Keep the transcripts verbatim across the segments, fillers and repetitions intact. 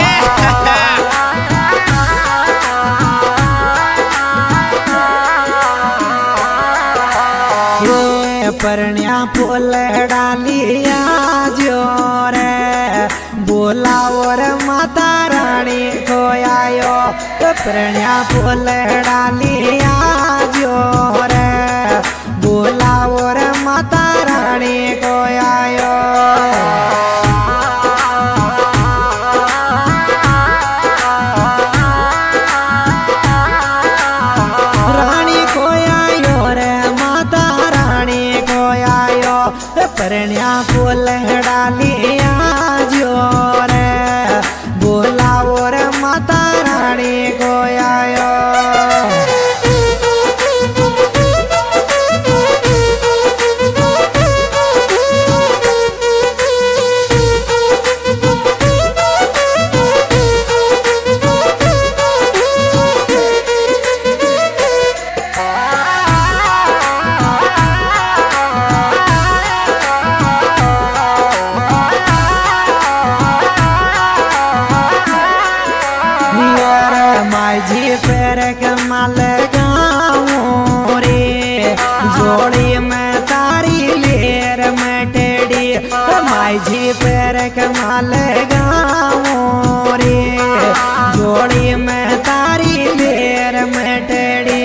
परण्या फूल डालिया जो रे बोलाओ रे माता रानी को आयो। परण्या फूल डालिया जो रे बोलाओ रे माता रानी को आयो। परण्या फूल डालिया जो रे बोलाओ रे माता रानी को आयो। माझी पैर कमाल गाँव रे जोड़ी में तारी लेर में टेढ़ी। माझी पैर कमाल गाँव रे जोड़ी में तारी लेर में टेढ़ी।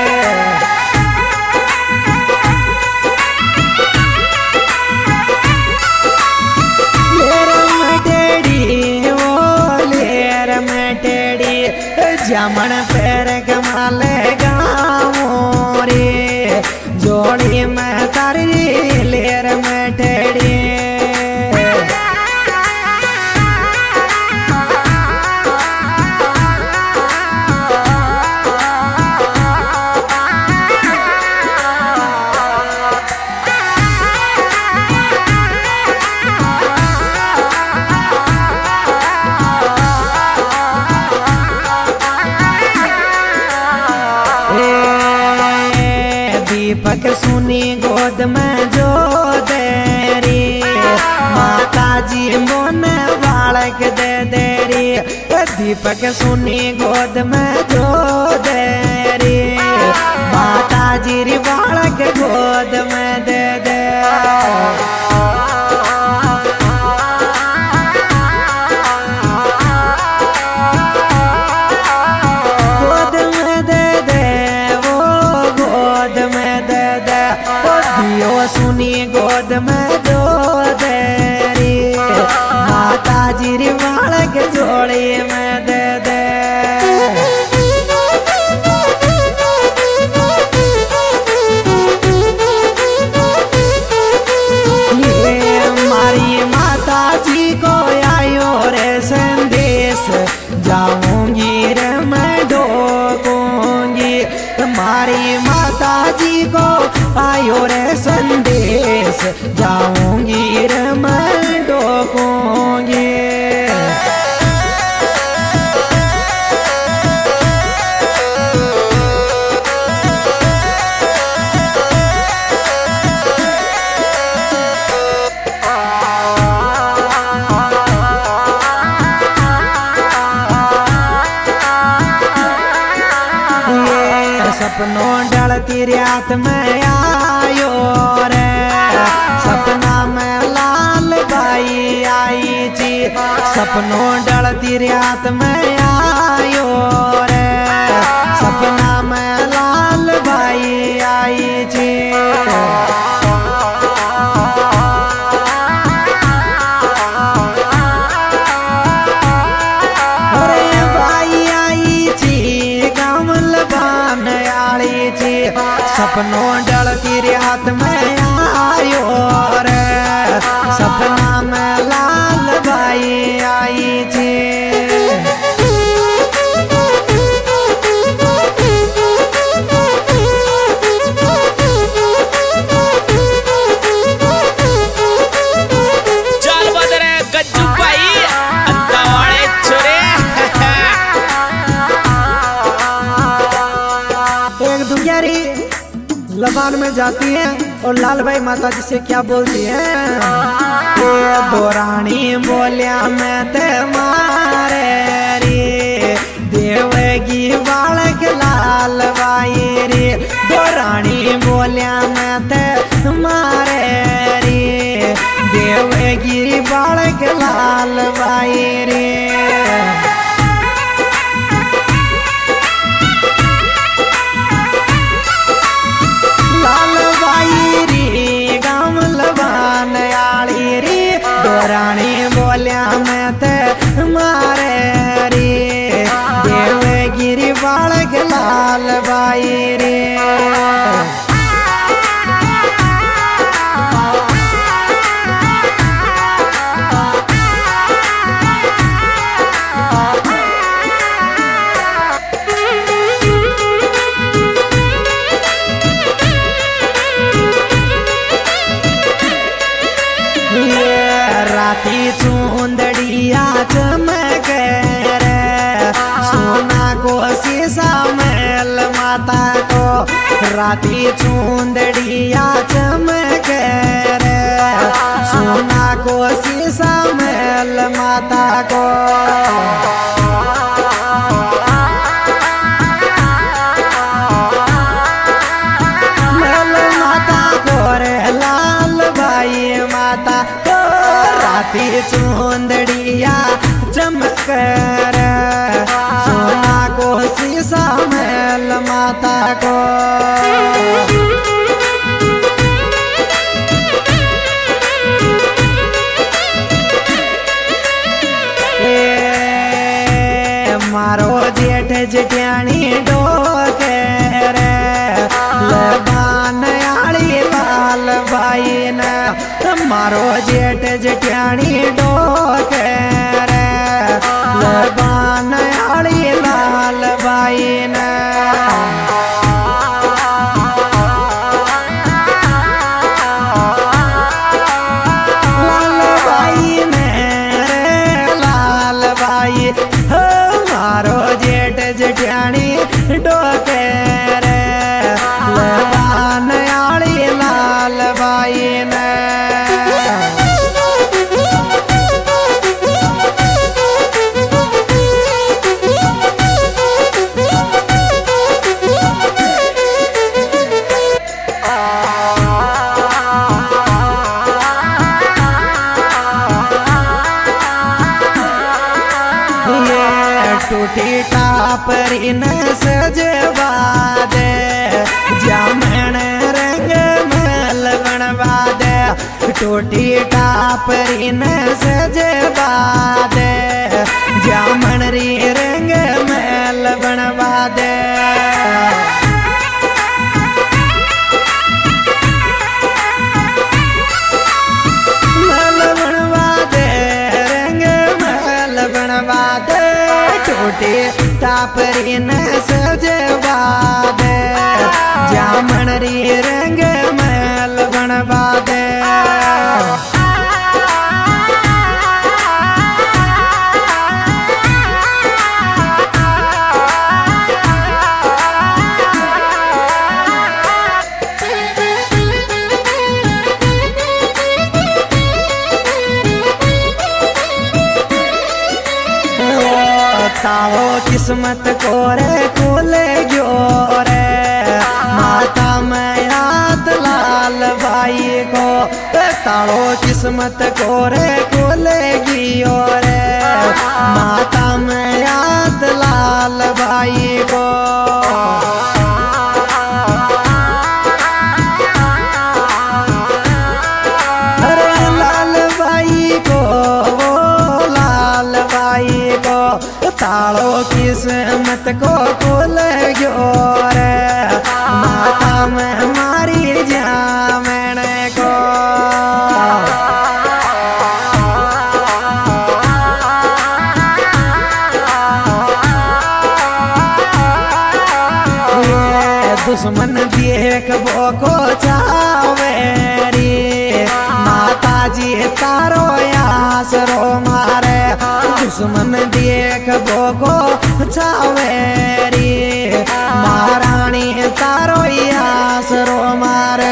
जामन पैर कमाल गाँव रे जोड़ी में तारी लेर में टेढ़ी। दीपक सुनी गोद में जो देरी माता जी मोन बालक दे देरी। दीपक सुनी गोद में जो देरी माता जी री बालक गोद में दे दे। सुनी गोद में जो देरी माता जी री बालक जोड़ी में दे दे। ये मारी माता जी को आयो रे संदेश जाऊंगी रे मैं ढोकूंगी। मारी माता जी को आयो रे संदेश जाऊंगी रे मैं ढोकूंगी। सपनों डलती रात में आयो रे सपना में लाल बाई आई जी। सपनों डलती रात में आयो रे सपना में लाल बाई आई जी। सपनों डलती रात में आयो रे सपना में लाल बाई आई थी। लबान में जाती है और लाल भाई माता जी से क्या बोलती है। ये दो रानी बोलिया मैं ते मारे राती चूंदड़िया चमक रे सोना को शीशा महल माता को महल माता को रे लाल भाई माता को राती चूंदड़िया चमक रे सोना को शीशा महल माता को मारो जेठ जटियाणी डोके रे लगान आली लाल भाई न मारो जेठ जटियाणी डोके रे लगान आली लाल भाई न लाल भाई ने रे लाल भाई मारो जेठ जटियाणी डोके रे लगान आली लाल भाई ने टूटी टापरी न सजवा दे जामन रंग महल बनवा दे टूटी टापरी न सजवा दे जामन री रंग महल बनवा दे महल बनवा दे रंग महल बनवा दे टूटी टापरी न सजवा दे जामन री रंग महल बनवा दे तालो किस्मत को रे खुल गयो रे माता में याद लाल भाई को तालो किस्मत को रे खुल गयो रे माता में याद लाल भाई को अरे लाल भाई को लाल भाई को तालो किस्मत को खुल गयो रे माता में मारी जामन को ये दुश्मन देख वो को चावे रे माता जी तारो आसरो मारे दुश्मन देख बोको छावेरी महारानी तारो आसरो मारे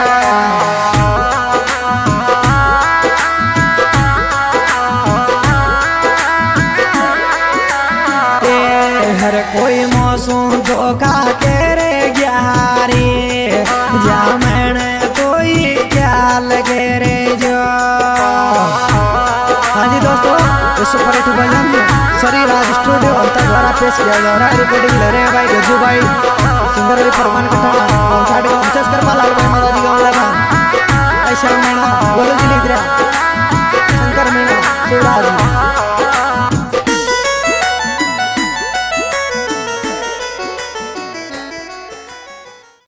हर कोई मौसम धोखा करे ग्यारी जामन कोई क्या लगे रे जो हाँ जी दोस्तों इस सुपर हिट भजन श्री राज स्टूडियो अंतर द्वारा पेश किया जा रहा है रिकॉर्डिंग ले रहे हैं भाई गजू भाई सिंगर परमान कटाना और साइड में विशेष कर लाल भाई माता जी का